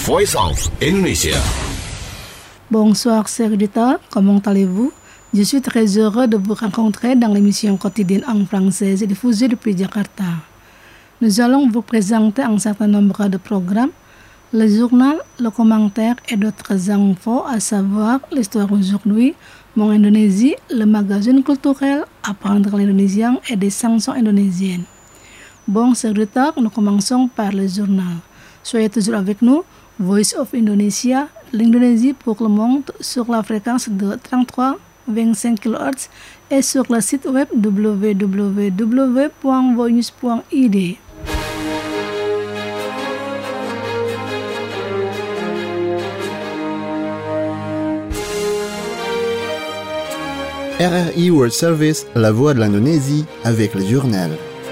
Voice of Indonesia. Bonsoir, chers auditeurs, comment allez-vous? Je suis très heureux de vous rencontrer dans l'émission quotidienne en français diffusée depuis Jakarta. Nous allons vous présenter un certain nombre de programmes, le journal, le commentaire et d'autres infos, à savoir l'histoire aujourd'hui, Mon Indonésie, le magazine culturel, apprendre l'indonésien et des chansons indonésiennes. Bon, chers auditeurs, nous commençons par le journal. Soyez toujours avec nous, Voice of Indonesia, l'Indonésie pour le monde sur la fréquence de 33,25 kHz et sur le site web www.voinews.id. RRI World Service, la voix de l'Indonésie, avec le journal.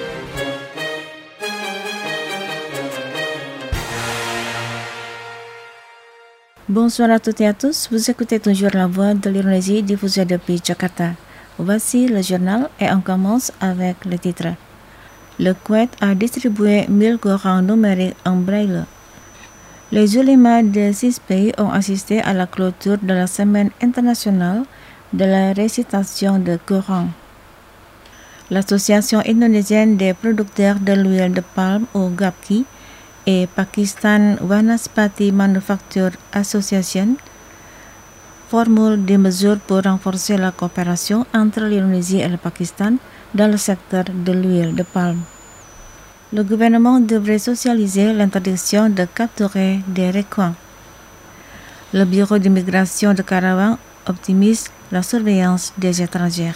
Bonsoir à toutes et à tous, vous écoutez toujours la voix de l'Indonésie diffusée depuis Jakarta. Voici le journal et on commence avec le titre. Le Koweït a distribué 1000 Corans numériques en braille. Les ulémas de 6 pays ont assisté à la clôture de la Semaine internationale de la récitation de Coran. L'Association indonésienne des producteurs de l'huile de palme au GAPKI et Pakistan Vanaspati Manufacture Association formulent des mesures pour renforcer la coopération entre l'Indonésie et le Pakistan dans le secteur de l'huile de palme. Le gouvernement devrait socialiser l'interdiction de capturer des requins. Le bureau d'immigration de Karawang optimise la surveillance des étrangers.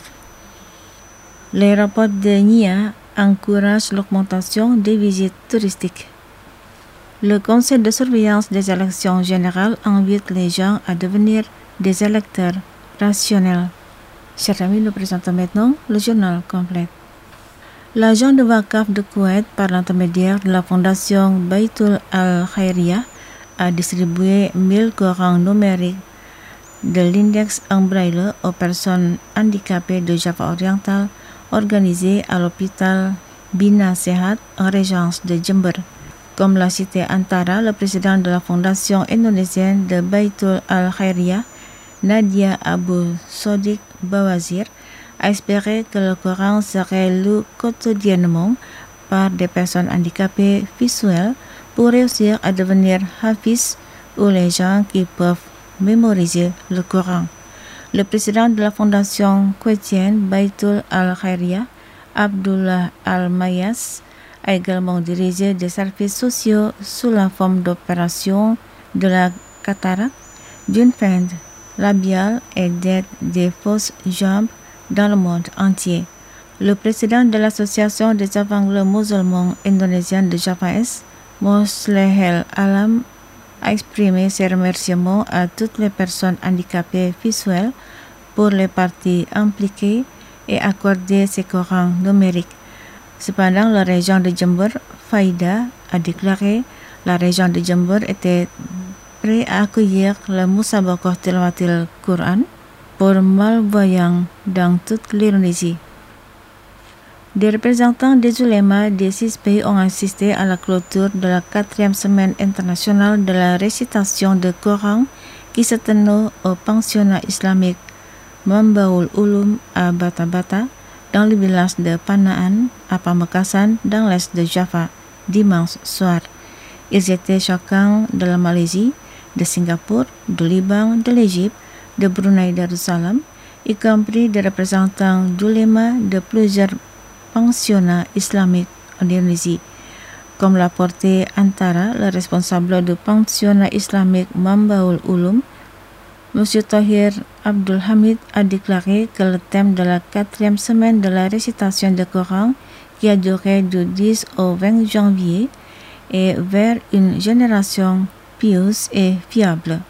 Les rapports de NIA encouragent l'augmentation des visites touristiques. Le Conseil de surveillance des élections générales invite les gens à devenir des électeurs rationnels. Chers amis, nous présentons maintenant le journal complet. L'agent de Wakaf de Koweït, par l'intermédiaire de la fondation Baitul Al-Khairiyah, a distribué 1000 Corans numériques de l'index en braille aux personnes handicapées de Java oriental organisé à l'hôpital Bina Sehat en régence de Jember. Comme l'a cité Antara, le président de la fondation indonésienne de Baitul Al-Khairiyah, Nadia Abu Sodik Bawazir, a espéré que le Coran serait lu quotidiennement par des personnes handicapées visuelles pour réussir à devenir hafiz ou les gens qui peuvent mémoriser le Coran. Le président de la fondation chrétienne Baitul Al-Khairiyah, Abdullah Al-Mayas, a également dirigé des services sociaux sous la forme d'opérations de la cataracte, d'une fente labiale et d'aide des fausses jambes dans le monde entier. Le président de l'association des aveugles musulmans indonésiens de Java-Est, Moslehel Alam, a exprimé ses remerciements à toutes les personnes handicapées visuelles pour les parties impliquées et accordé ses Corans numériques. Cependant, la région de Jember, Faïda, a déclaré la région de Jember était prête à accueillir le Musabaqah Tilawatil Quran pour malvoyants dans toute l'Indonésie. Des représentants des ulémas des 6 pays ont assisté à la clôture de la 4e semaine internationale de la récitation de Coran qui se tenait au pensionnat islamique Mambaul Ulum à Bata-Bata dans le village de Panaan à Pamekasan dans l'est de Java dimanche soir. Ils étaient chacun de la Malaisie, de Singapour, de Liban, de l'Égypte, de Brunei Darussalam, y compris des représentants d'ulémas de plusieurs pensionnat islamique en Indonésie. Comme l'a porté Antara, le responsable du pensionnat islamique Mambaul Ulum, M. Tahir Abdul Hamid a déclaré que le thème de la 4e semaine de la récitation du Coran, qui a duré du 10 au 20 janvier, est vers une génération pieuse et fiable.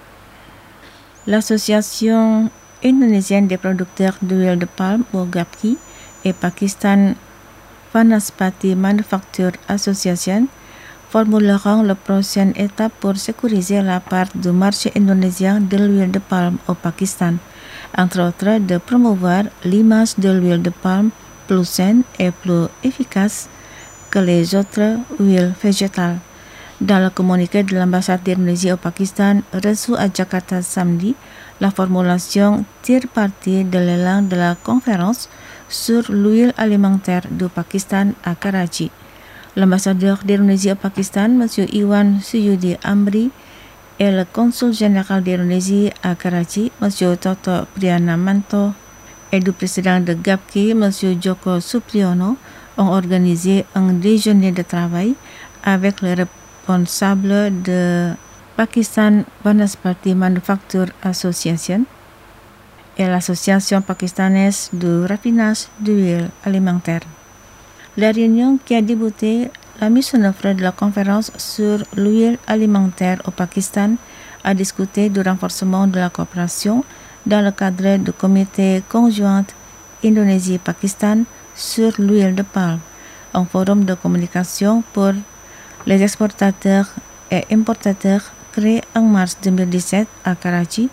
L'Association indonésienne des producteurs d'huile de palme au GAPKI et Pakistan Vanaspati Manufacture Association formuleront la prochaine étape pour sécuriser la part du marché indonésien de l'huile de palme au Pakistan, entre autres de promouvoir l'image de l'huile de palme plus saine et plus efficace que les autres huiles végétales. Dans le communiqué de l'ambassade d'Indonésie au Pakistan reçu à Jakarta samedi, la formulation tire parti de l'élan de la conférence sur l'huile alimentaire du Pakistan à Karachi. L'ambassadeur d'Indonésie au Pakistan, M. Iwan Suyudi Amri, et le consul général d'Indonésie à Karachi, M. Toto Prianamanto, et du président de GAPKI, M. Joko Supriyono, ont organisé un déjeuner de travail avec les responsables de Pakistan Vanaspati Manufacture Association et l'association pakistanaise du raffinage d'huile alimentaire. La réunion qui a débuté la mise en œuvre de la conférence sur l'huile alimentaire au Pakistan a discuté du renforcement de la coopération dans le cadre du comité conjoint Indonésie-Pakistan sur l'huile de palme, un forum de communication pour les exportateurs et importateurs créé en mars 2017 à Karachi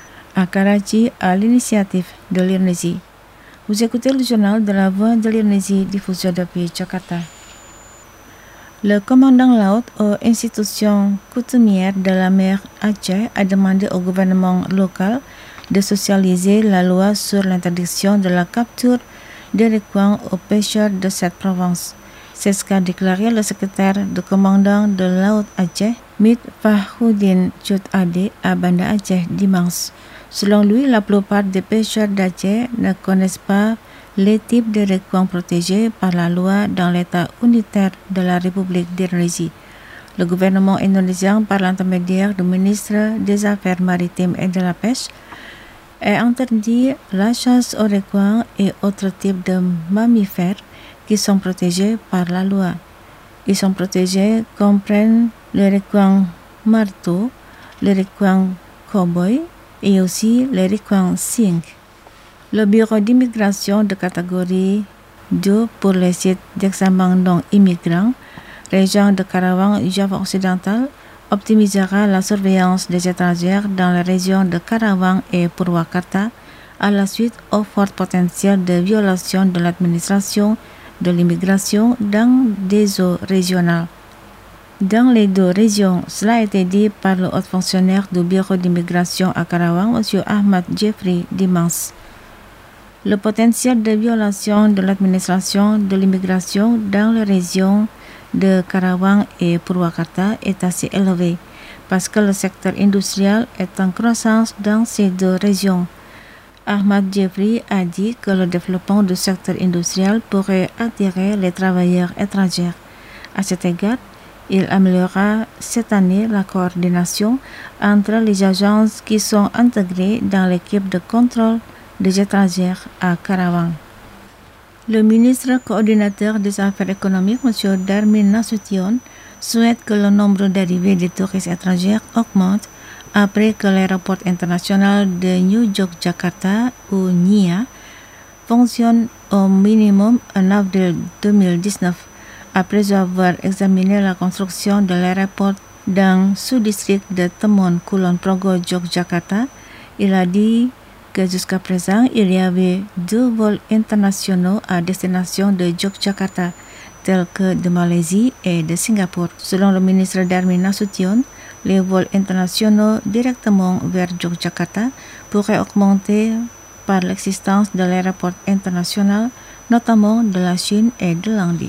à l'initiative de l'Indonésie. Vous écoutez le journal de la Voix de l'Indonésie diffusé depuis Jakarta. Le commandant laut aux institutions coutumières de la mer Aceh a demandé au gouvernement local de socialiser la loi sur l'interdiction de la capture des requins aux pêcheurs de cette province. C'est ce qu'a déclaré le secrétaire du commandant de laut Aceh, Mit Fahoudin Chut Ade, à Banda Aceh dimanche. Selon lui, la plupart des pêcheurs d'Aceh ne connaissent pas les types de requins protégés par la loi dans l'État unitaire de la République d'Indonésie. Le gouvernement indonésien, par l'intermédiaire du ministre des Affaires maritimes et de la pêche, a interdit la chasse aux requins et autres types de mammifères qui sont protégés par la loi. Ils sont protégés comprennent les requins marteau, les requins cow-boy et aussi les requins cygnes. Le bureau d'immigration de catégorie 2 pour les sites d'examen non immigrants, région de Karawang, Java occidental, optimisera la surveillance des étrangers dans la région de Karawang et Purwakarta à la suite au fort potentiel de violation de l'administration de l'immigration dans des eaux régionales. Dans les deux régions, cela a été dit par le haut fonctionnaire du bureau d'immigration à Karawang, M. Ahmad Jeffrey dimanche. Le potentiel de violation de l'administration de l'immigration dans les régions de Karawang et Purwakarta est assez élevé parce que le secteur industriel est en croissance dans ces deux régions. Ahmad Jeffrey a dit que le développement du secteur industriel pourrait attirer les travailleurs étrangers. À cet égard, il améliorera cette année la coordination entre les agences qui sont intégrées dans l'équipe de contrôle des étrangers à Karawang. Le ministre coordinateur des Affaires économiques, M. Darmin Nasution, souhaite que le nombre d'arrivées des touristes étrangers augmente après que l'aéroport international de New Yogyakarta, ou NIA, fonctionne au minimum en avril 2019. Après avoir examiné la construction de l'aéroport dans le sous-district de Temon Kulon Progo, Yogyakarta, il a dit que jusqu'à présent, il y avait 2 vols internationaux à destination de Yogyakarta, tels que de Malaisie et de Singapour. Selon le ministre Darmin Nasution, les vols internationaux directement vers Yogyakarta pourraient augmenter par l'existence de l'aéroport international, notamment de la Chine et de l'Inde.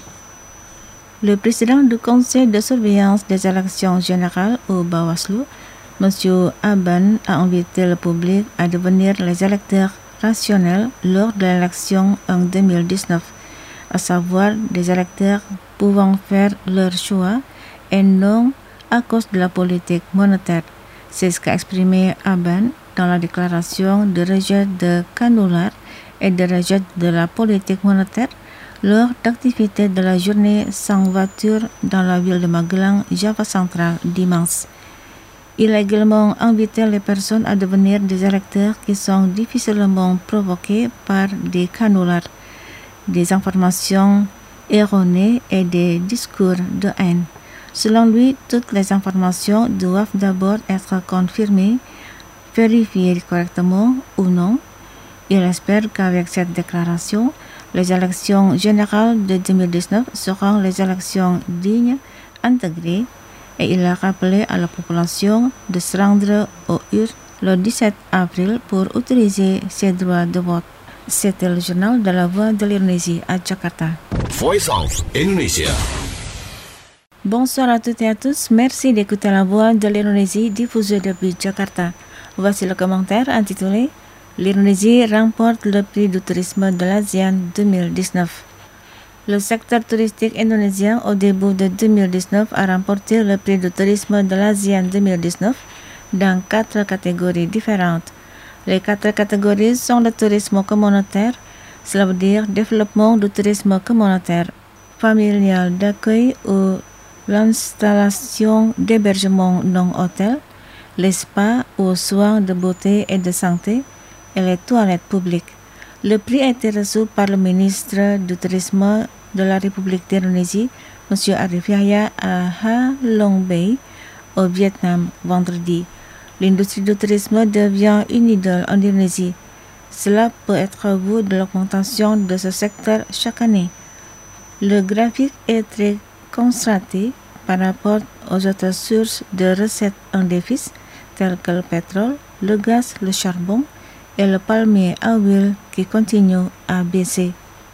Le président du conseil de surveillance des élections générales au Bawaslu, M. Aban, a invité le public à devenir les électeurs rationnels lors de l'élection en 2019, à savoir des électeurs pouvant faire leur choix et non à cause de la politique monétaire. C'est ce qu'a exprimé Aban dans la déclaration de rejet de canular et de rejet de la politique monétaire lors d'activités de la journée sans voiture dans la ville de Magelang, Java central, dimanche. Il a également invité les personnes à devenir des électeurs qui sont difficilement provoqués par des canulars, des informations erronées et des discours de haine. Selon lui, toutes les informations doivent d'abord être confirmées, vérifiées correctement ou non. Il espère qu'avec cette déclaration, les élections générales de 2019 seront les élections dignes, intégrées et il a rappelé à la population de se rendre aux urnes le 17 avril pour utiliser ses droits de vote. C'était le journal de la Voix de l'Indonésie à Jakarta. Voice of Indonesia. Bonsoir à toutes et à tous. Merci d'écouter la Voix de l'Indonésie diffusée depuis Jakarta. Voici le commentaire intitulé L'Indonésie remporte le prix du tourisme de l'ASEAN 2019. Le secteur touristique indonésien au début de 2019 a remporté le prix du tourisme de l'ASEAN 2019 dans 4 catégories différentes. Les 4 catégories sont le tourisme communautaire, cela veut dire développement du tourisme communautaire, familial d'accueil ou l'installation d'hébergement non-hôtel, les spas ou soins de beauté et de santé, et les toilettes publiques. Le prix a été reçu par le ministre du Tourisme de la République d'Indonésie, M. Arif Yahya, à Ha Long Bay, au Vietnam, vendredi. L'industrie du tourisme devient une idole en Indonésie. Cela peut être vu de l'augmentation de ce secteur chaque année. Le graphique est très contrasté par rapport aux autres sources de recettes en déficit, telles que le pétrole, le gaz, le charbon et le palmier à huile qui continue à baisser.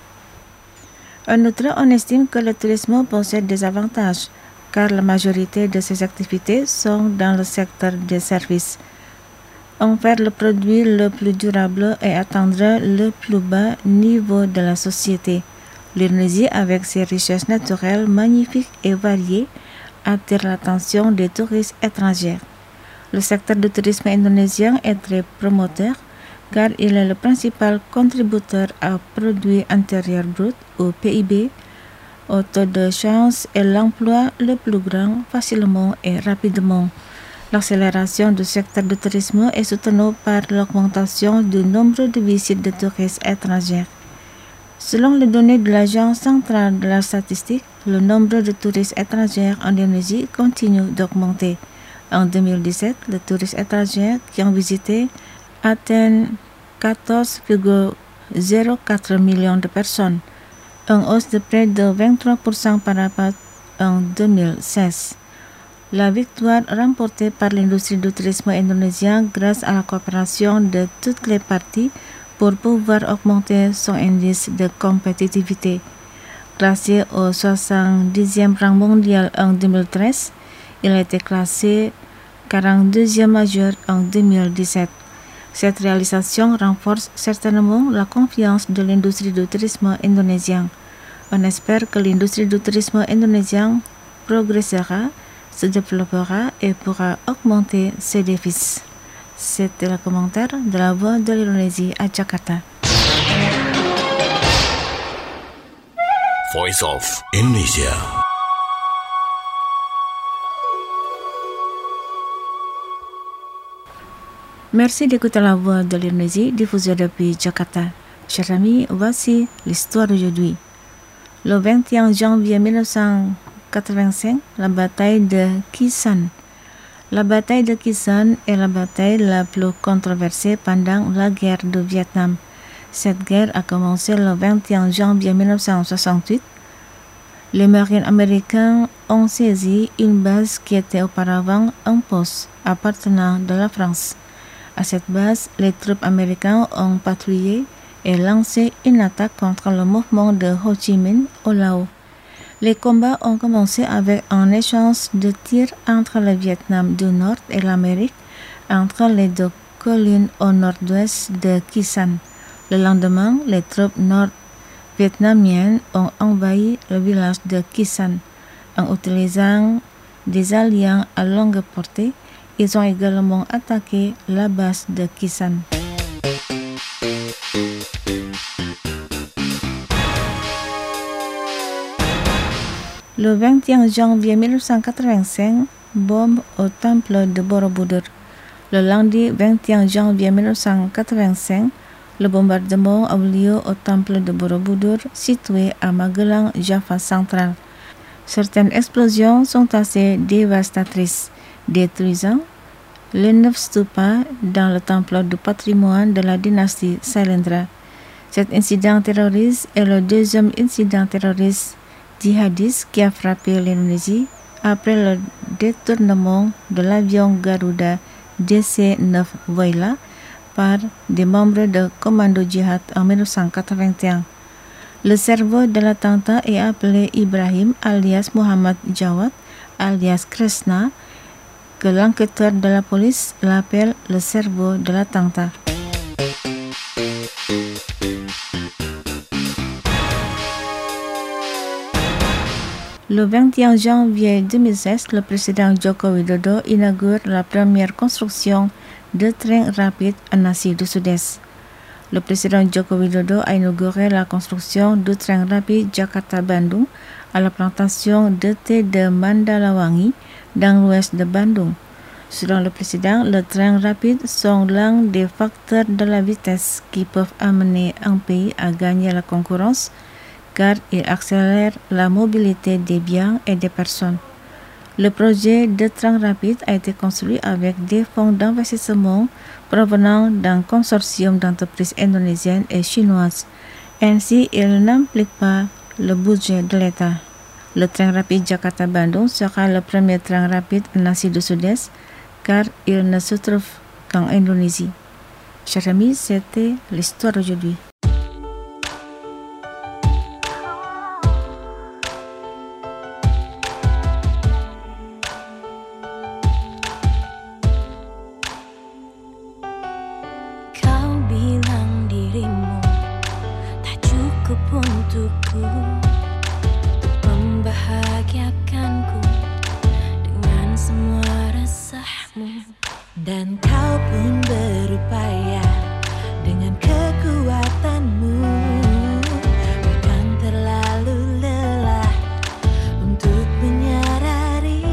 En outre, on estime que le tourisme possède des avantages, car la majorité de ses activités sont dans le secteur des services. En faire le produit le plus durable et atteindre le plus bas niveau de la société. L'Indonésie, avec ses richesses naturelles magnifiques et variées, attire l'attention des touristes étrangers. Le secteur du tourisme indonésien est très promoteur, car il est le principal contributeur au produit intérieur brut, au PIB, au taux de change et l'emploi le plus grand facilement et rapidement. L'accélération du secteur du tourisme est soutenue par l'augmentation du nombre de visites de touristes étrangers. Selon les données de l'Agence centrale de la statistique, le nombre de touristes étrangers en Indonésie continue d'augmenter. En 2017, les touristes étrangers qui ont visité atteignent 14,04 millions de personnes, une hausse de près de 23% par rapport en 2016. La victoire remportée par l'industrie du tourisme indonésien grâce à la coopération de toutes les parties pour pouvoir augmenter son indice de compétitivité. Classé au 70e rang mondial en 2013, il a été classé 42e majeur en 2017. Cette réalisation renforce certainement la confiance de l'industrie du tourisme indonésien. On espère que l'industrie du tourisme indonésien progressera, se développera et pourra augmenter ses déficits. C'était le commentaire de la Voix de l'Indonésie à Jakarta. Voice of Indonesia. Merci d'écouter la Voix de l'Indonésie diffusée depuis Jakarta. Chers amis, voici l'histoire d'aujourd'hui. Le 21 janvier 1985, la bataille de Kisan. La bataille de Kisan est la bataille la plus controversée pendant la guerre du Vietnam. Cette guerre a commencé le 21 janvier 1968. Les marines américains ont saisi une base qui était auparavant un poste appartenant de la France. À cette base, les troupes américaines ont patrouillé et lancé une attaque contre le mouvement de Ho Chi Minh au Laos. Les combats ont commencé avec un échange de tirs entre le Vietnam du Nord et l'Amérique, entre les deux collines au nord-ouest de Kisan. Le lendemain, les troupes nord-vietnamiennes ont envahi le village de Kisan. En utilisant des aliens à longue portée, ils ont également attaqué la base de Kisan. Le 21 janvier 1985, bombe au temple de Borobudur. Le lundi 21 janvier 1985, le bombardement a eu lieu au temple de Borobudur, situé à Magelang, Java central. Certaines explosions sont assez dévastatrices, détruisant les 9 stupas dans le temple du patrimoine de la dynastie Sailendra. Cet incident terroriste est le deuxième incident terroriste djihadiste qui a frappé l'Indonésie après le détournement de l'avion Garuda DC-9 Voila par des membres de Commando Jihad en 1981. Le cerveau de l'attentat est appelé Ibrahim alias Muhammad Jawad alias Krishna, que l'enquêteur de la police l'appelle le cerveau de l'attentat. Le 21 janvier 2016, le président Joko Widodo inaugure la première construction de trains rapides en Asie du Sud-Est. Le président Joko Widodo a inauguré la construction du train rapide Jakarta-Bandung à la plantation de thé de Mandalawangi dans l'ouest de Bandung. Selon le président, les trains rapides sont l'un des facteurs de la vitesse qui peuvent amener un pays à gagner la concurrence, car ils accélèrent la mobilité des biens et des personnes. Le projet de train rapide a été construit avec des fonds d'investissement provenant d'un consortium d'entreprises indonésiennes et chinoises. Ainsi, il n'implique pas le budget de l'État. Le train rapide Jakarta-Bandung sera le premier train rapide en Asie du Sud-Est, car il ne se trouve qu'en Indonésie. Chers amis, c'était l'histoire d'aujourd'hui. Untukku membahagiakanku dengan semua resahmu, dan kau pun berupaya dengan kekuatanmu, bukan terlalu lelah untuk menyadari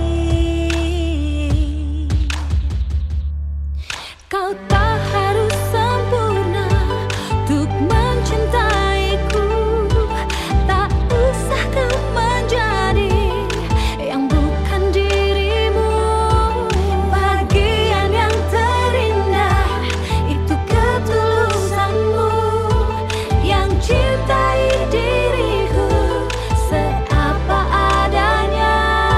kau tak harus sempurna untuk mencintaiku. Tak usah kau menjadi yang bukan dirimu. Bagian yang terindah itu ketulusanmu, yang cintai diriku seapa adanya.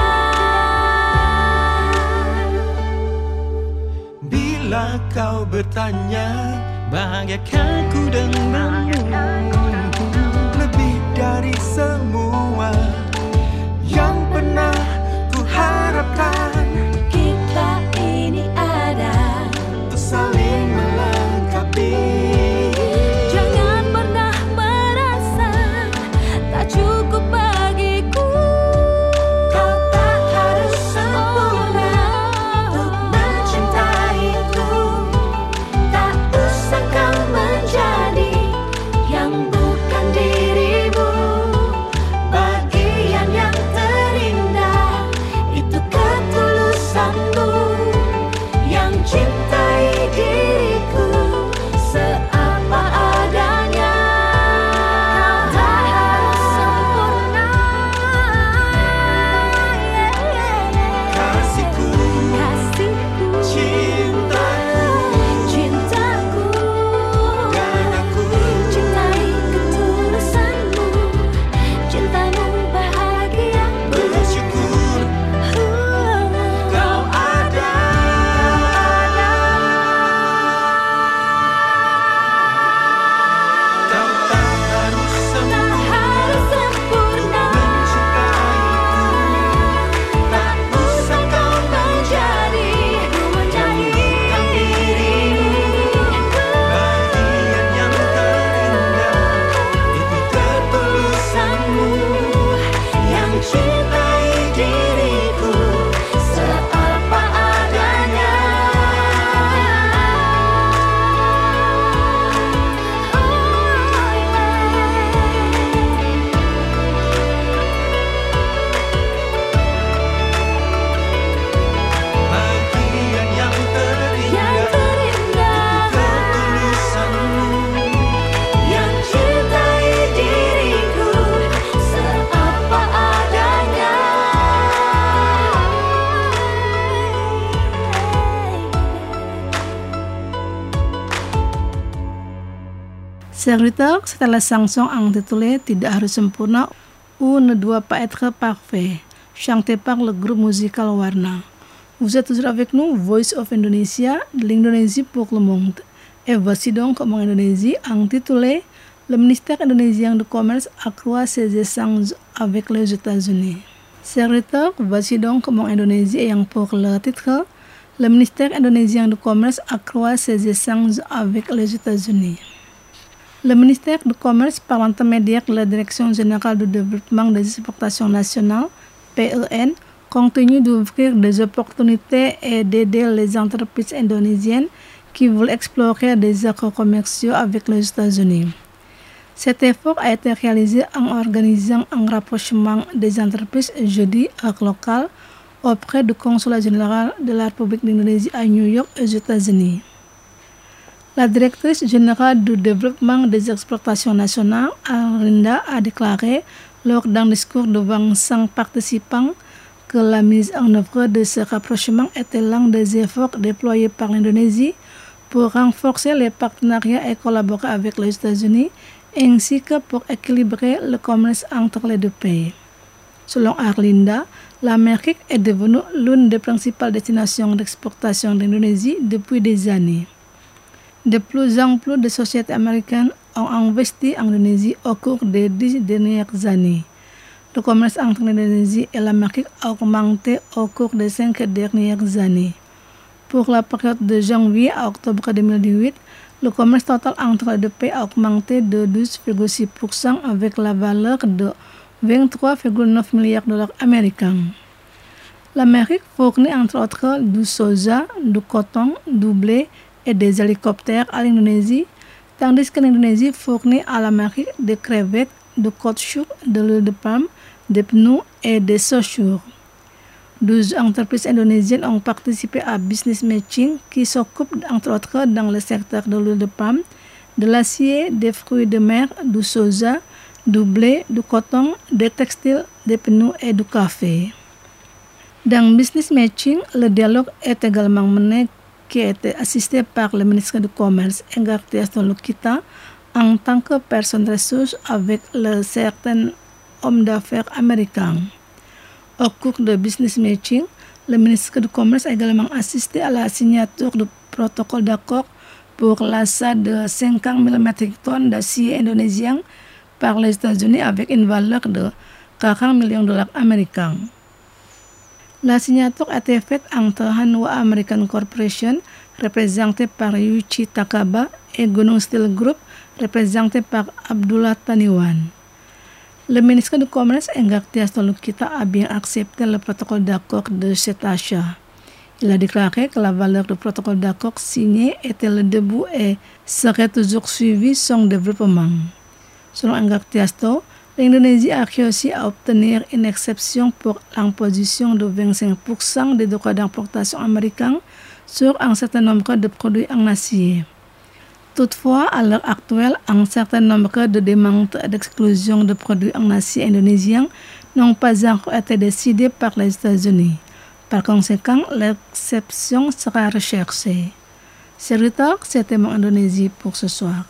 Bila kau bertanya, bahagiakan ku denganmu, lebih dari semua yang pernah ku harapkan. Kita ini ada Untuk saling melengkapi. Jangan pernah merasa tak cukup bagiku. Kau tak harus sempurna untuk mencintaiku. Tak usah kau menjadi yang bukan dirimu. Bagian yang terindah Itu ketulusanmu, yang cintai diriku seapa adanya. Tak harus sempurna, kasihku, kasihku, cintaku, cintaku, dan aku cintai ketulusanmu, cintamu bahagia. bersyukur kau ada. Kau tak harus Tak harus sempurna, mencintaiku. Tak usah kau menjadi bukan dirimu. Bagian yang terindah itu ketulusanmu, yang cintai diriku seapa adanya. bagian yang Yang terindah terindah, ketulusanmu, yang cintai diriku seapa adanya. Setelah chanson intitulée Tidak harus sempurna ou ne doit pas être parfait, chanté par le groupe musical Warna. Vous êtes toujours avec nous, Voice of Indonesia, de l'Indonésie pour le monde. Et voici donc comment Indonésie intitulé le ministère indonésien du commerce accroît ses échanges avec les États-Unis. Serviteur, voici donc comment Indonésie ayant pour le titre le ministère indonésien du commerce accroît ses échanges avec les États-Unis. Le ministère du commerce, par l'intermédiaire de la Direction générale du développement des exportations nationales, PEN, continue d'ouvrir des opportunités et d'aider les entreprises indonésiennes qui veulent explorer des accords commerciaux avec les États-Unis. Cet effort a été réalisé en organisant un rapprochement des entreprises jeudi heure locale auprès du consulat général de la République d'Indonésie à New York, aux États-Unis. La directrice générale du développement des exportations nationales, Arlinda, a déclaré lors d'un discours devant 100 participants que la mise en œuvre de ce rapprochement était l'un des efforts déployés par l'Indonésie pour renforcer les partenariats et collaborer avec les États-Unis, ainsi que pour équilibrer le commerce entre les deux pays. Selon Arlinda, l'Amérique est devenue l'une des principales destinations d'exportation d'Indonésie depuis des années. De plus en plus de sociétés américaines ont investi en Indonésie au cours des 10 dernières années. Le commerce entre l'Indonésie et l'Amérique a augmenté au cours des 5 dernières années. Pour la période de janvier à octobre 2018, le commerce total entre les deux pays a augmenté de 12,6% avec la valeur de 23,9 milliards de dollars américains. L'Amérique fournit entre autres du soja, du coton, du blé et des hélicoptères à l'Indonésie, tandis que l'Indonésie fournit à l'Amérique des crevettes, du caoutchouc, de l'huile de palme, des pneus et des chaussures. 12 entreprises indonésiennes ont participé à Business Matching qui s'occupe entre autres dans le secteur de l'huile de palme, de l'acier, des fruits de mer, du soja, du blé, du coton, des textiles, des pneus et du café. Dans Business Matching, le dialogue est également mené qui a été assisté par le ministre du Commerce, Enggartias Nolukita, en tant que personne ressource avec certains hommes d'affaires américains. Au cours de Business Matching, le ministre du Commerce a également assisté à la signature du protocole d'accord pour l'achat de 50 000 métriques tonnes d'acier indonésien par les États-Unis avec une valeur de 40 millions de dollars américains. La signature a été faite entre Hanwha American Corporation, représenté par Yuichi Takaba, et Gunung Steel Group, représenté par Abdullah Taniwan. Le ministre du Commerce, Enggartias Nolukita, a bien accepté le protocole d'accord de cet achat. Il a déclaré que la valeur du protocole d'accord signé était le début et serait toujours suivi son développement. Selon Enggartias, l'Indonésie a réussi à obtenir une exception pour l'imposition de 25% des droits d'importation américains sur un certain nombre de produits en acier. Toutefois, à l'heure actuelle, un certain nombre de demandes d'exclusion de produits en acier indonésiens n'ont pas encore été décidées par les États-Unis. Par conséquent, l'exception sera recherchée. C'est retard, c'était mon Indonésie pour ce soir.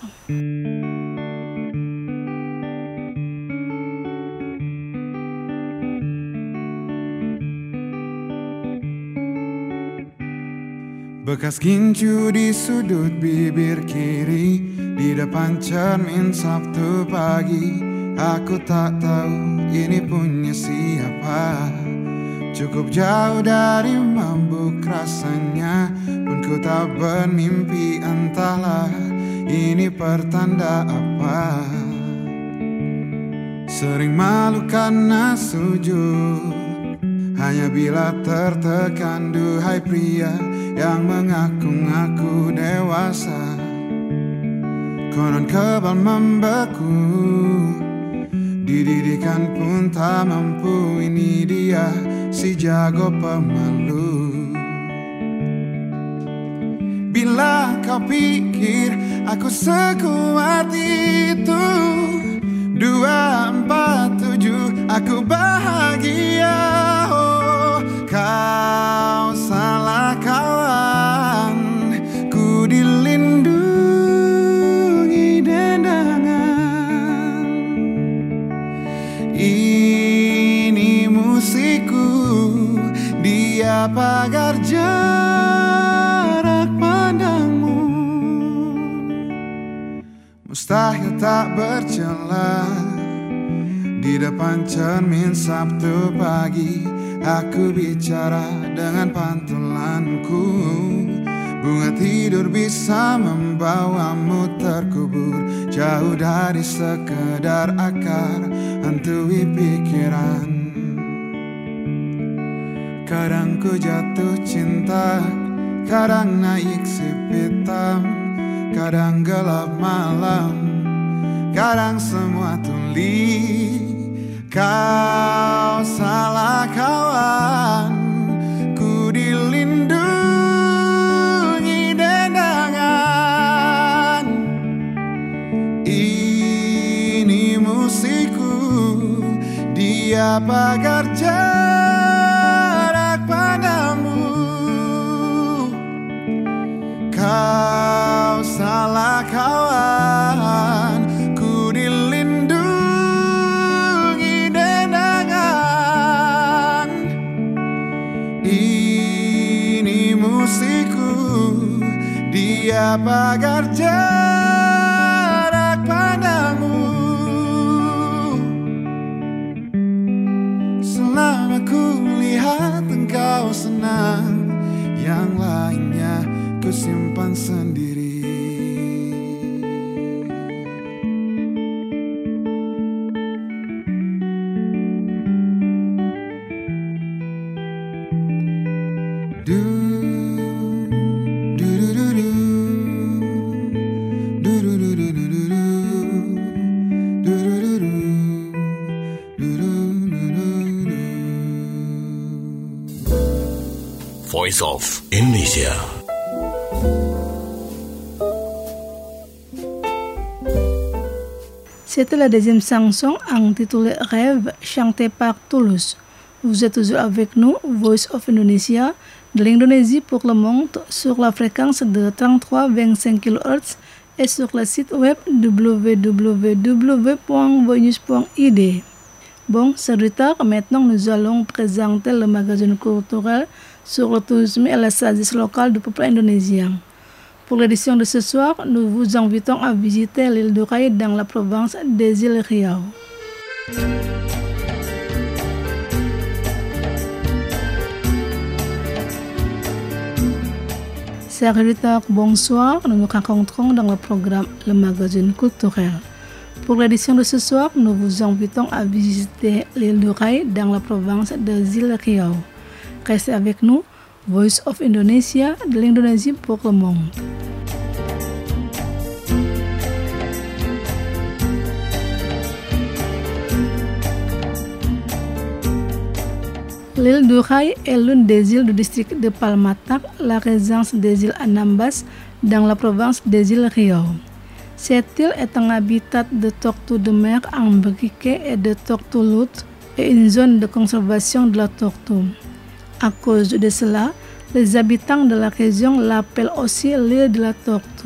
Bekas gincu di sudut bibir kiri, di depan cermin Sabtu pagi. Aku tak tahu ini punya siapa. Cukup jauh dari mabuk rasanya, pun ku tak bermimpi, entahlah ini pertanda apa. Sering malu karena sujud, hanya bila tertekan. Duhai pria yang mengaku-ngaku dewasa, konon kebal membeku, dididikan pun tak mampu. Ini dia si jago pemalu. Bila kau pikir aku sekuat itu, 247 aku bahagia. Oh, kau salah kawan, ku dilindungi dendangan. Ini musikku Dia pagar jarak pandangmu, mustahil tak bercelah. Di depan cermin Sabtu pagi, aku bicara dengan pantulanku. Bunga tidur bisa membawamu terkubur jauh dari sekedar akar, hantui pikiran. Kadang ku jatuh cinta, kadang naik sip hitam, kadang gelap malam, kadang semua tuli. Kau salah kawan, ku dilindungi dendangan. Ini musikku, dia pagar jarak padamu. Kau salah kawan, ku dilindungi dendangan. Ini musikku, dia pagar jarak padamu. Selama ku lihat engkau senang, yang lainnya ku simpan sendiri. Voice of Indonesia. C'était la deuxième chanson intitulée Rêve, chantée par Toulouse. Vous êtes toujours avec nous, Voice of Indonesia, de l'Indonésie pour le monde, sur la fréquence de 33-25 kHz et sur le site web www.voinews.id. Bon, c'est retard. Maintenant, nous allons présenter le magazine culturel sur le tourisme et la sagesse locale du peuple indonésien. Pour l'édition de ce soir, nous vous invitons à visiter l'île de Rai dans la province des îles Riau. Chers auditeurs, bonsoir. Nous nous rencontrons dans le programme Le Magazine Culturel. Pour l'édition de ce soir, nous vous invitons à visiter l'île de Rai dans la province des îles Riau. Restez avec nous, Voice of Indonesia, de l'Indonésie pour le monde. L'île de Rai est l'une des îles du district de Palmatak, la résidence des îles Anambas, dans la province des îles Riau. Cette île est un habitat de tortues de mer embriquées et de tortues luttes et une zone de conservation de la tortue. À cause de cela, les habitants de la région l'appellent aussi l'île de la tortue.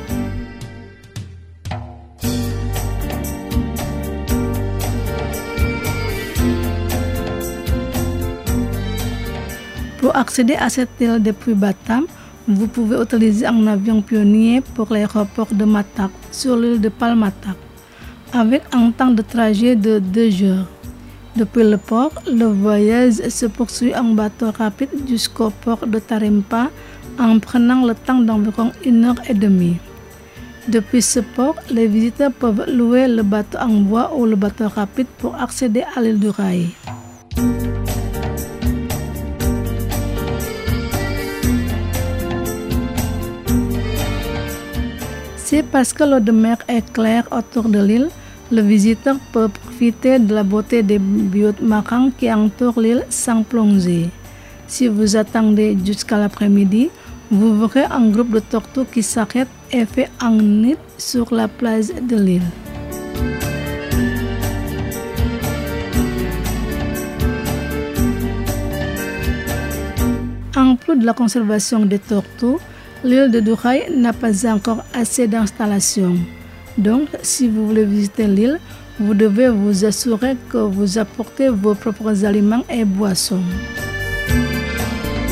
Pour accéder à cette île depuis Batam, vous pouvez utiliser un avion pionnier pour l'aéroport de Matak sur l'île de Palmatak, avec un temps de trajet de 2 jours. Depuis le port, le voyage se poursuit en bateau rapide jusqu'au port de Tarempa en prenant le temps d'environ 1h30. Depuis ce port, les visiteurs peuvent louer le bateau en bois ou le bateau rapide pour accéder à l'île de Rai. C'est parce que l'eau de mer est claire autour de l'île, le visiteur peut profiter de la beauté des biotes marins qui entourent l'île sans plonger. Si vous attendez jusqu'à l'après-midi, vous verrez un groupe de tortues qui s'arrête et fait un nid sur la plage de l'île. En plus de la conservation des tortues, l'île de Rai n'a pas encore assez d'installations. Donc, si vous voulez visiter l'île, vous devez vous assurer que vous apportez vos propres aliments et boissons.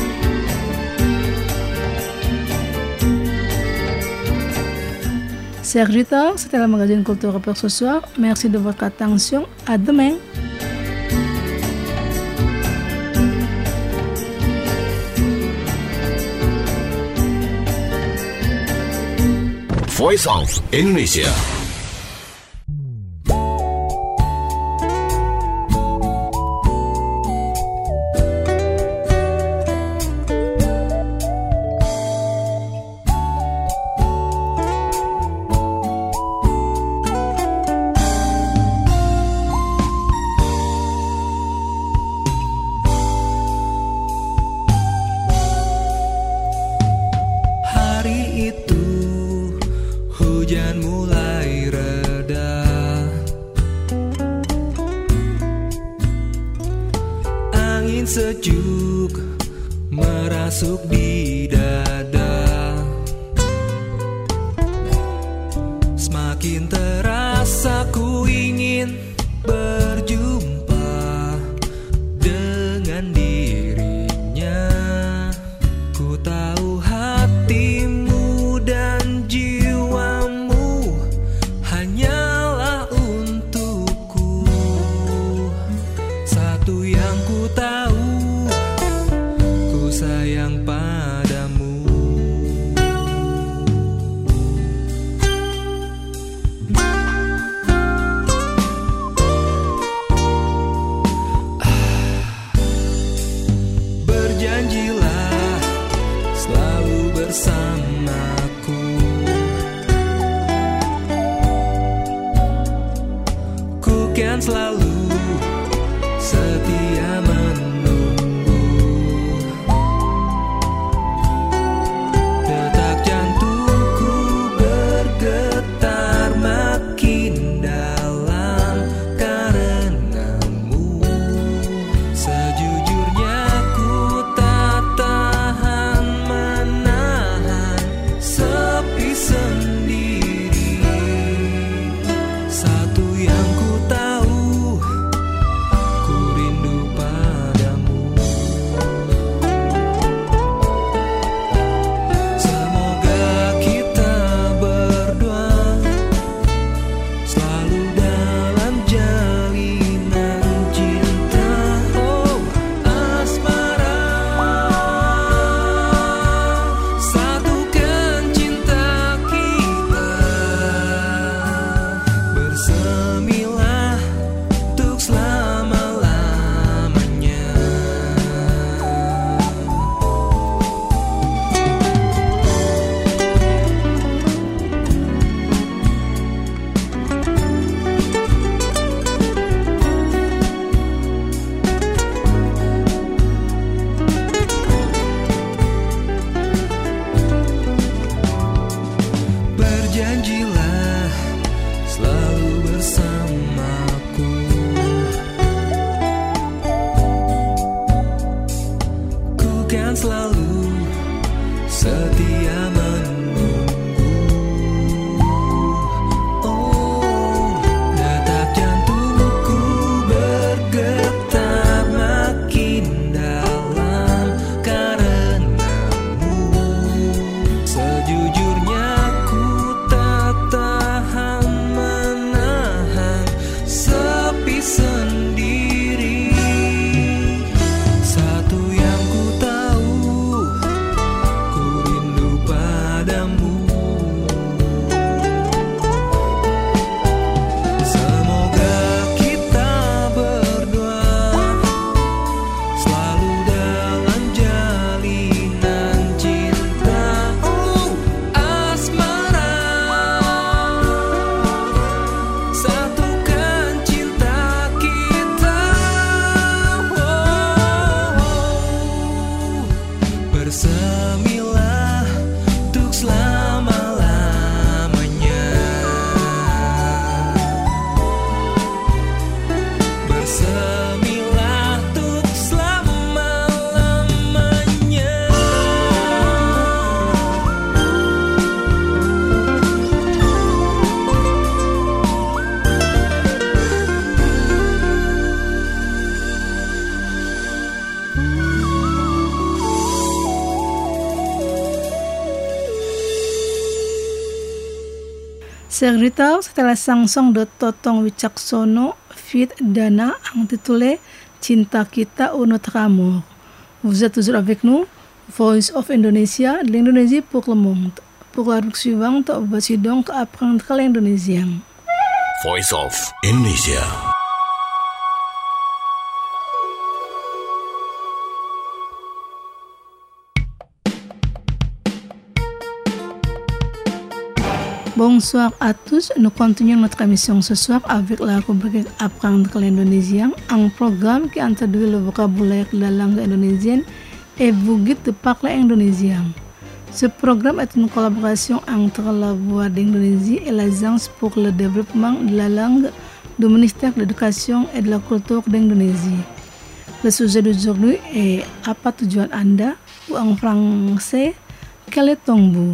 Chers auditeurs, c'était le magazine Culture pour ce soir. Merci de votre attention. À demain. Voice of Indonesia. Hari itu hujan mulai reda, angin sejuk merasuk di dada, semakin terasa ku ingin berjumpa dengan dirinya. Ku tahu hatimu dan jiwamu hanyalah untukku. Satu yang ku tahu, ku sayang padamu. Berjanjilah selalu bersamaku. Ku kan selalu setia menunggu. Detak jantungku bergetar makin dalam karenamu. Sejujurnya ku tak tahan menahan sepi sendiri. Satu yang ku tahu, ku rindu padamu. Semoga kita berdua selalu dalam jalinan cinta. Oh asmara, satukan cinta kita. Bersemilah untuk selama-lamanya. Berjanjilah selalu bersamaku. Ku kan selalu setia menunggu. Oh, detak jantungku bergetar makin dalam karenamu. Sejujurnya ku tak tahan menahan sepi sendiri. Satu yang ku tahu, ku rindu padamu. Serviteur, c'était la chanson de Totong Wicaksono, feat Dana, intitulée Cinta Kita ou Notre Amour. Vous êtes toujours avec nous, Voice of Indonesia, l'Indonésie pour le monde. Pour la rubrique suivante, voici donc apprendre l'indonésien. Voice of Indonesia. Bonsoir à tous, nous continuons notre émission ce soir avec la rubrique Apprendre l'indonésien, un programme qui introduit le vocabulaire de la langue indonésienne et vous guide de parler indonésien. Ce programme est une collaboration entre la Voix d'Indonésie et l'Agence pour le développement de la langue du ministère de l'Éducation et de la Culture d'Indonésie. Le sujet d'aujourd'hui est Apa tujuan Anda ou en français, quel est ton but?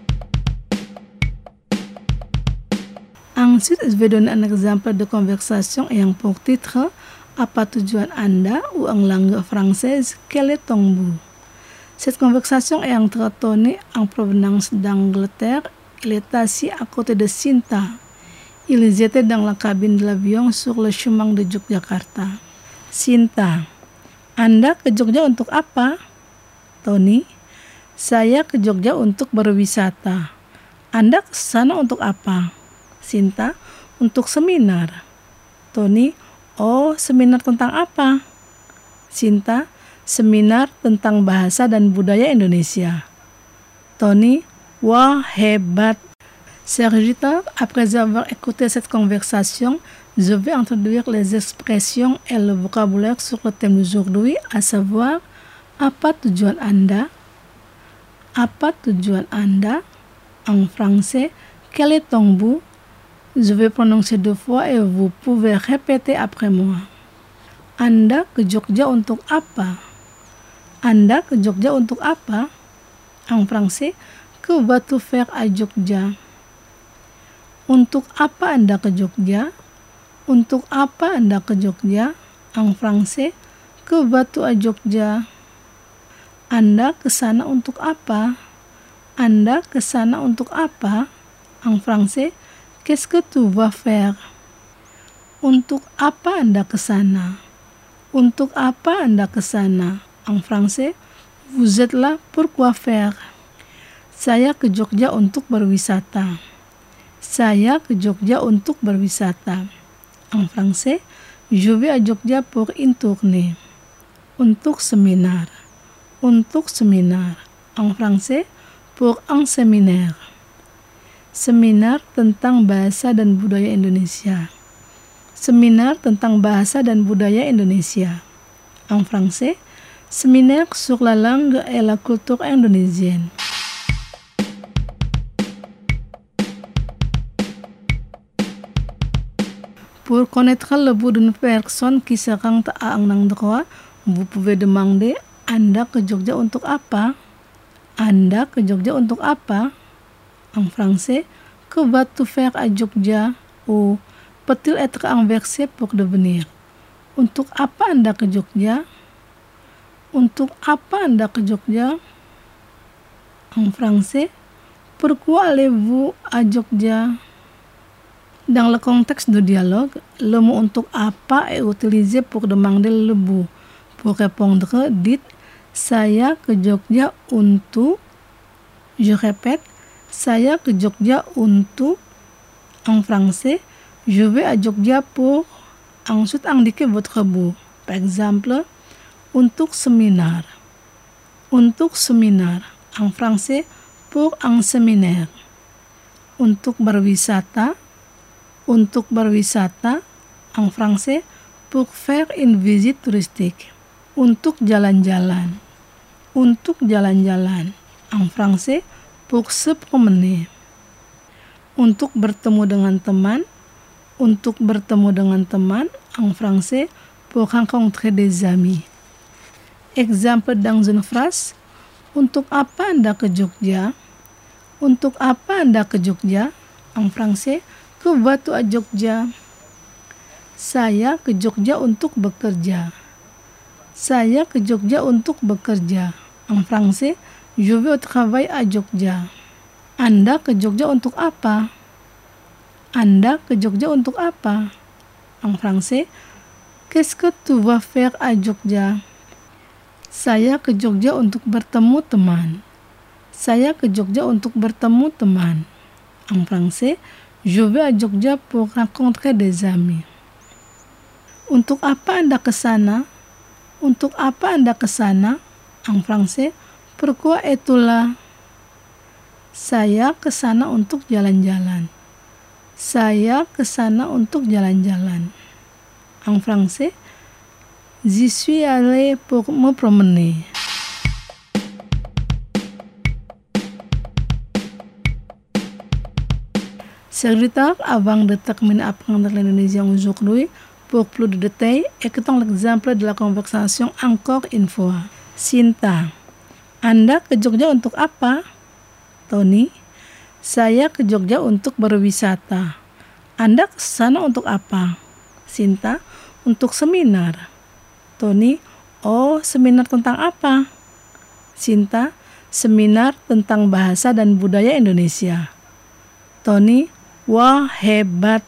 Ensuite, je vais donner un exemple de conversation ayant pour titre Apa tujuan Anda ou en langue française, quel est ton but? Cette conversation est entre Tony en provenance d'Angleterre. Il est assis à côté de Sinta. Ils étaient dans la cabine de l'avion sur le chemin de Yogyakarta. Sinta, Anda ke Jogja untuk apa? Tony, saya ke Jogja untuk berwisata. Anda ke sana untuk apa? Sinta, untuk seminar. Tony, oh seminar tentang apa? Sinta, seminar tentang bahasa dan budaya Indonesia. Tony, wah hebat. Serviteur, après avoir écouté cette conversation, je vais introduire les expressions et le vocabulaire sur le thème d'aujourd'hui, à savoir, apa tujuan Anda? Apa tujuan Anda? En français, quel est ton but? Je vais prononcer 2 fois et vous pouvez répéter après moi. Anda ke Jogja untuk apa? Anda ke Jogja untuk apa? En français, que vas-tu faire à Jogja? Untuk apa Anda ke Jogja? Untuk apa Anda ke Jogja? En français, que vas-tu à Jogja? Anda ke sana untuk apa? Anda ke sana untuk apa? En français, qu'est-ce que tu vas faire? Untuk apa Anda ke sana? Untuk apa Anda ke sana? En français, vous êtes là pour quoi faire? Saya ke Jogja untuk berwisata. Saya ke Jogja untuk berwisata. En français, je vais à Jogja pour une tournée. Untuk seminar. Untuk seminar. En français, pour un séminaire. Seminar tentang bahasa dan budaya Indonesia. Seminar tentang bahasa dan budaya Indonesia. En français, séminaire sur la langue et la culture indonésienne. Pour connaître le but d'une personne qui se rend à un endroit, vous pouvez demander Anda ke Jogja untuk apa? Anda ke Jogja untuk apa? En français, que vas-tu faire à Jogja? Ou peut-il être inversé pour devenir untuk apa Anda ke Jogja? Untuk apa Anda ke Jogja? En français, pourquoi allez-vous à Jogja? Dans le contexte de dialogue, le mot untuk apa est utilisé pour demander le but. Pour répondre, dites saya ke Jogja untuk. Je répète, saya ke Jogja untuk. En français, je vais à Jogja pour. Ensuite, indiquez votre but. Par exemple, untuk seminar. Untuk seminar. En français, pour un séminaire. Untuk berwisata. Untuk berwisata. En français, pour faire une visite touristique. Untuk jalan-jalan. Untuk jalan-jalan. En français, pour se promener. Untuk bertemu dengan teman. Untuk bertemu dengan teman. En français, pour rencontrer des amis. Exemple dans une phrase. Untuk apa Anda ke Jogja? Untuk apa Anda ke Jogja? En français, que vas-tu à Jogja? Saya ke Jogja untuk bekerja. Saya ke Jogja untuk bekerja. En français, je vais au travail à Jogja. Anda ke Jogja untuk apa? Anda ke Jogja untuk apa? En français, qu'est-ce que tu vas faire à Jogja? Saya ke Jogja untuk bertemu teman. Saya ke Jogja untuk bertemu teman. En français, je vais à Jogja pour rencontrer des amis. Untuk apa Anda ke sana? Untuk apa Anda ke sana? En français, pourquoi es-tu là? Saya ke sana untuk jalan-jalan. Saya ke sana untuk jalan-jalan. En français, j'y suis allé pour me promener. Chers auditeurs, avant de terminer apprendre l'indonésien aujourd'hui, pour plus de détails, écoutons l'exemple de la conversation encore une fois. Sinta, Anda ke Jogja untuk apa? Tony, saya ke Jogja untuk berwisata. Anda ke sana untuk apa? Sinta, untuk seminar. Tony, oh seminar tentang apa? Sinta, seminar tentang bahasa dan budaya Indonesia. Tony, wah hebat.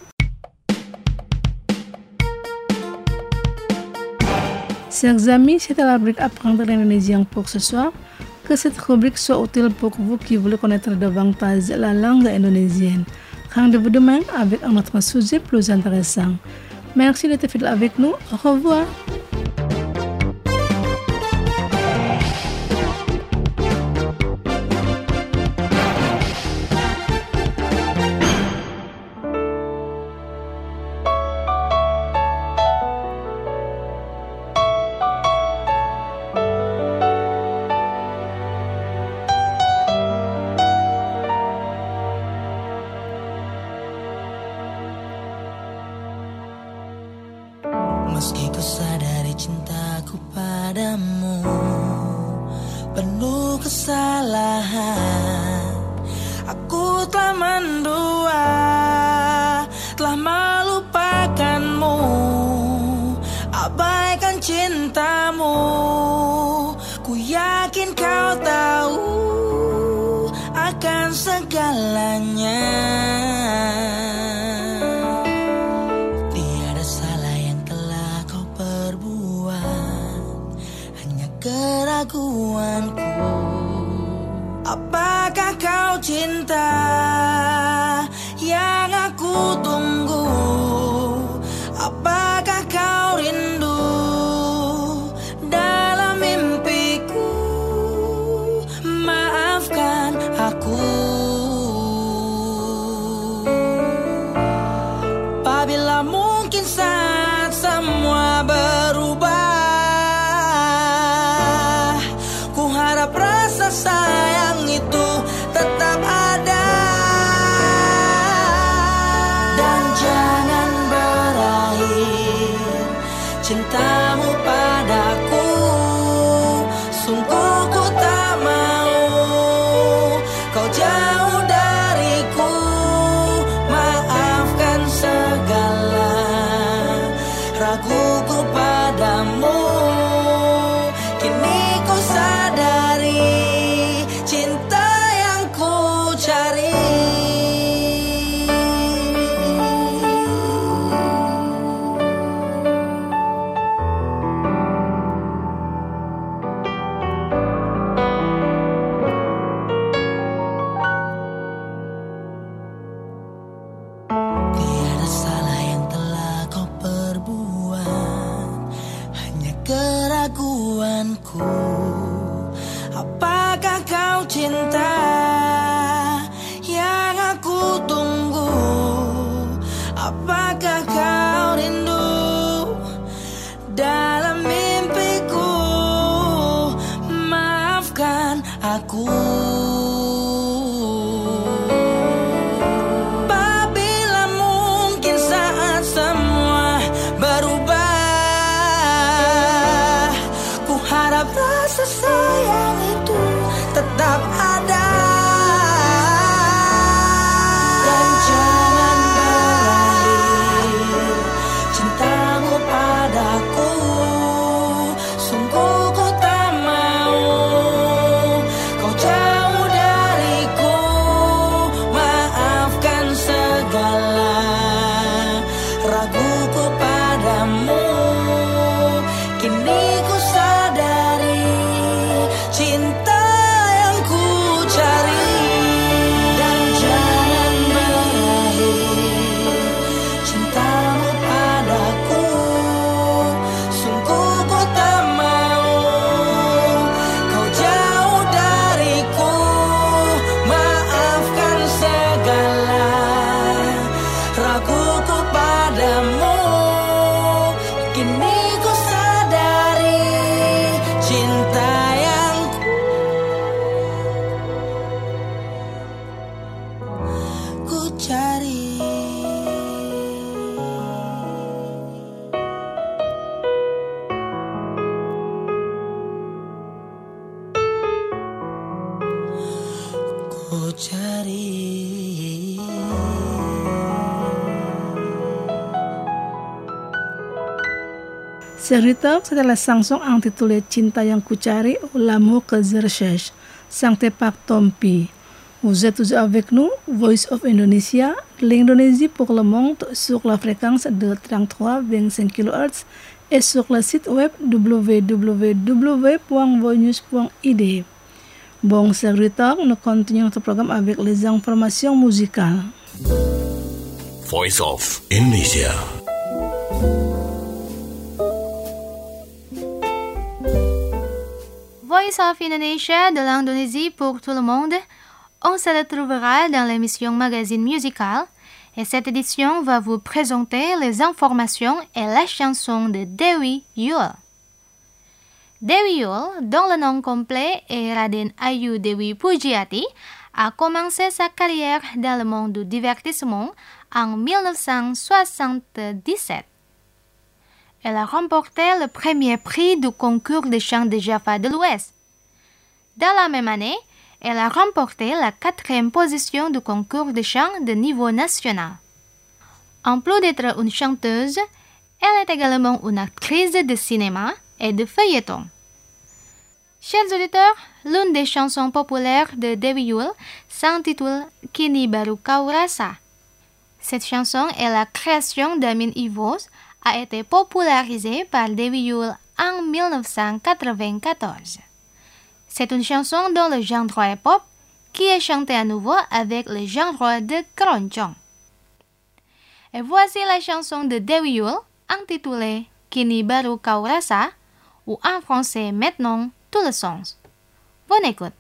Chers amis, c'était la rubrique Apprendre l'indonésien pour ce soir. Que cette rubrique soit utile pour vous qui voulez connaître davantage la langue indonésienne. Rendez-vous demain avec un autre sujet plus intéressant. Merci d'être fidèle avec nous. Au revoir. Meski ku sadari cintaku padamu penuh kesalahan, aku telah mendua, telah melupakanmu, abaikan cintamu. Ku yakin kau tahu akan segalanya. Keraguanku, apakah kau cinta yang aku tunggu? Apakah kau rindu dalam mimpiku? Maafkan aku apabila mungkin saat semua berubah. Rasa sayang itu tetap ada, dan jangan berakhir cintamu padaku. Sungguh ku tak mau kau jauh dariku. Maafkan segala raguku padamu. Kini ku sadari cinta yang ku cari. Tiada salah yang telah kau perbuat, hanya keraguanku. Apakah kau cinta yang aku tunggu? Apakah kau rindu dalam mimpiku? Maafkan aku apabila mungkin saat semua berubah. Ku harap rasa sayang itu tetap ada, dan jangan berakhir cintamu padaku. Sungguh ku tak mau kau jauh dariku. Maafkan segala cari. Cerita setelah chanson intitulée Cinta yang Kucari ou L'amour que je recherche, chantée par Tompi. Vous êtes toujours avec nous, Voice of Indonesia, l'Indonésie pour le monde sur la fréquence de 33,25 kHz et sur le site web www.voinews.id. Bon, chers auditeurs, nous continuons notre programme avec les informations musicales. Voice of Indonesia. Voice of Indonesia de l'Indonésie pour tout le monde. On se retrouvera dans l'émission Magazine Musical et cette édition va vous présenter les informations et la chanson de Dewi Yull. Dewi Yull, dont le nom complet est Raden Ayu Dewi Pujiati, a commencé sa carrière dans le monde du divertissement en 1977. Elle a remporté le premier prix du concours de chant de Java de l'Ouest. Dans la même année, elle a remporté la 4e position du concours de chant de niveau national. En plus d'être une chanteuse, elle est également une actrice de cinéma et de feuilleton. Chers auditeurs, l'une des chansons populaires de Dewi Yull s'intitule Kini Baru Kau Rasa. Cette chanson est la création d'Amin Ivos, a été popularisée par Dewi Yull en 1994. C'est une chanson dans le genre hip-hop qui est chantée à nouveau avec le genre de keroncong. Et voici la chanson de Dewi Yull intitulée Kini Baru Kau Rasa ou en français Maintenant tout le sens. Bonne écoute.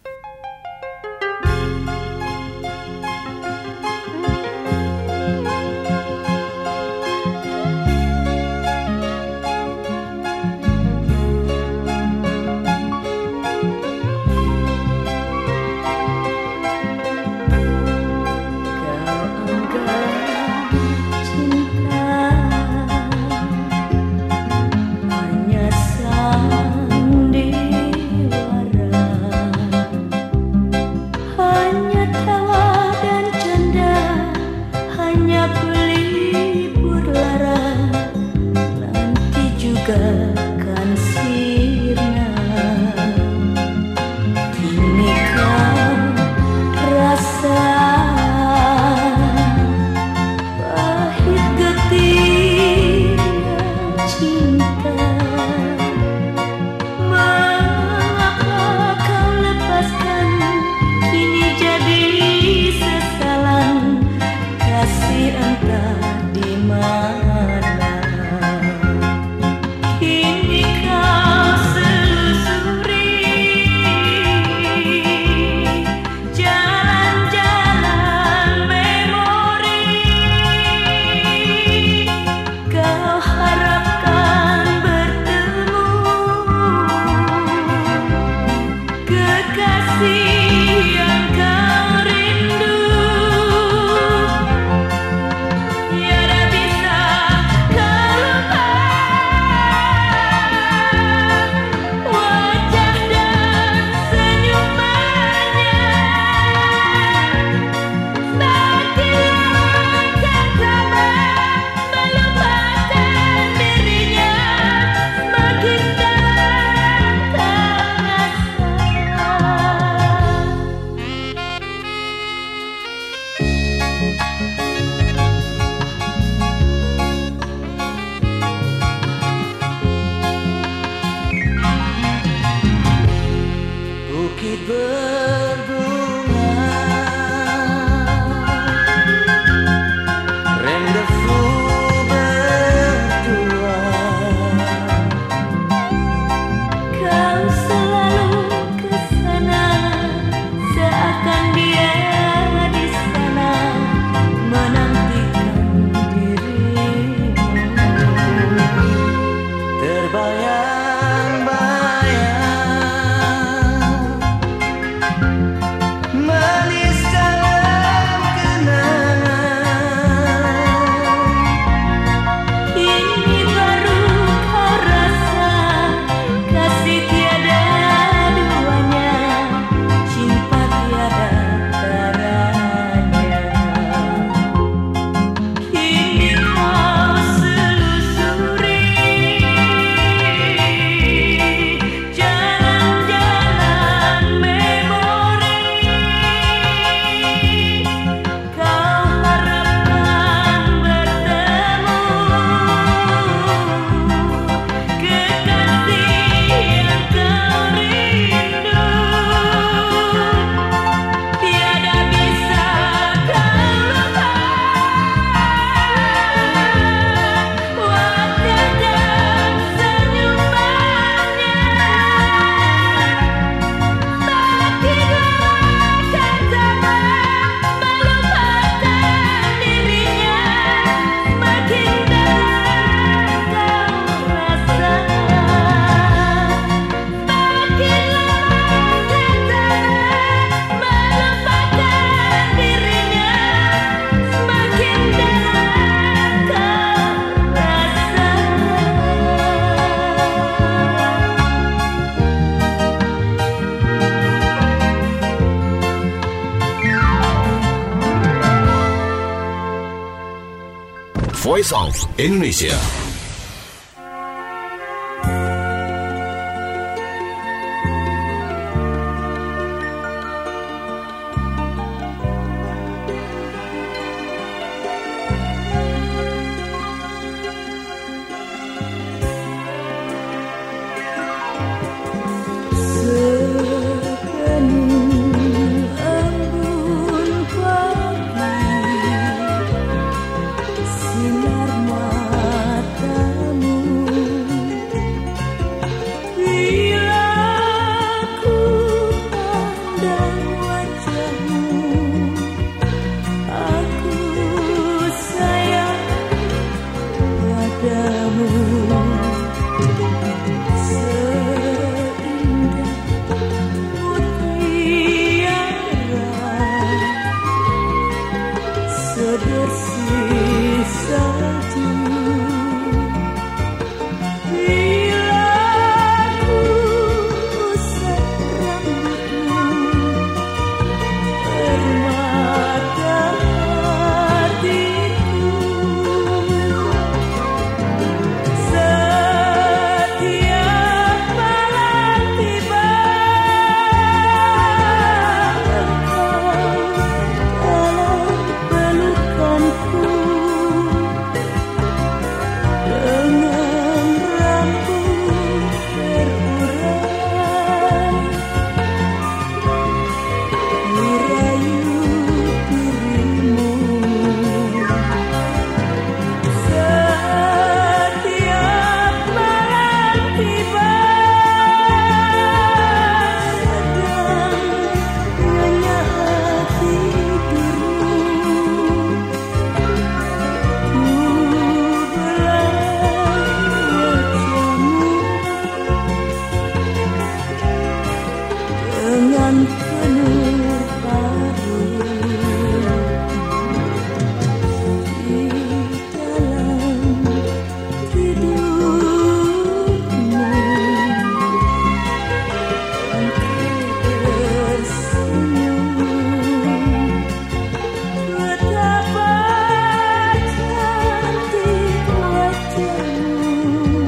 Voice of Indonesia.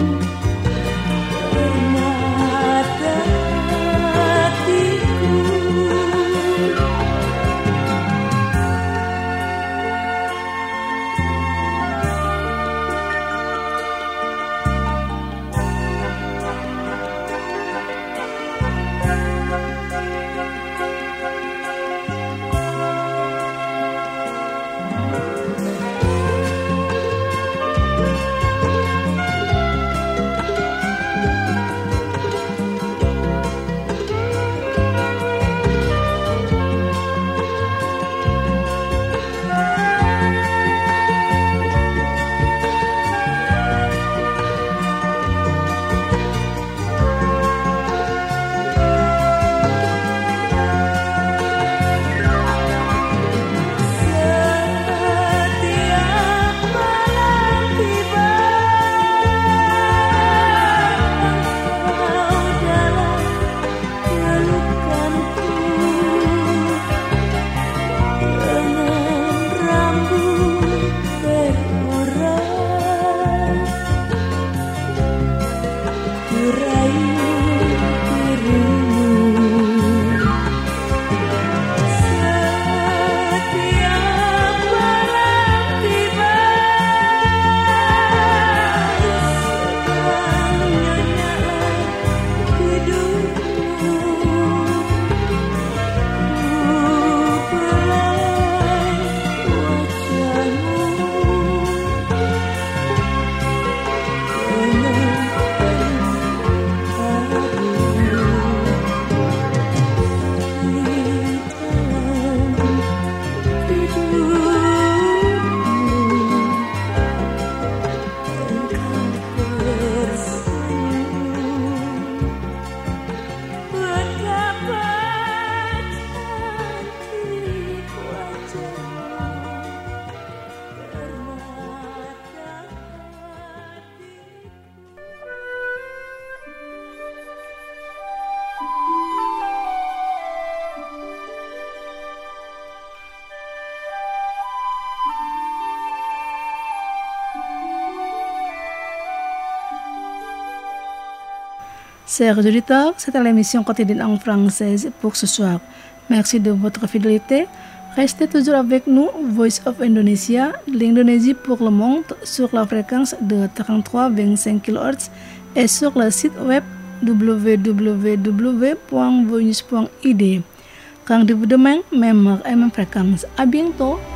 Hatiku Chers auditeurs, c'était l'émission quotidienne en française pour ce soir. Merci de votre fidélité. Restez toujours avec nous, Voice of Indonesia, l'Indonésie pour le monde, sur la fréquence de 33-25 kHz et sur le site web www.voice.id. Rendez-vous demain, même heure et même fréquence. À bientôt.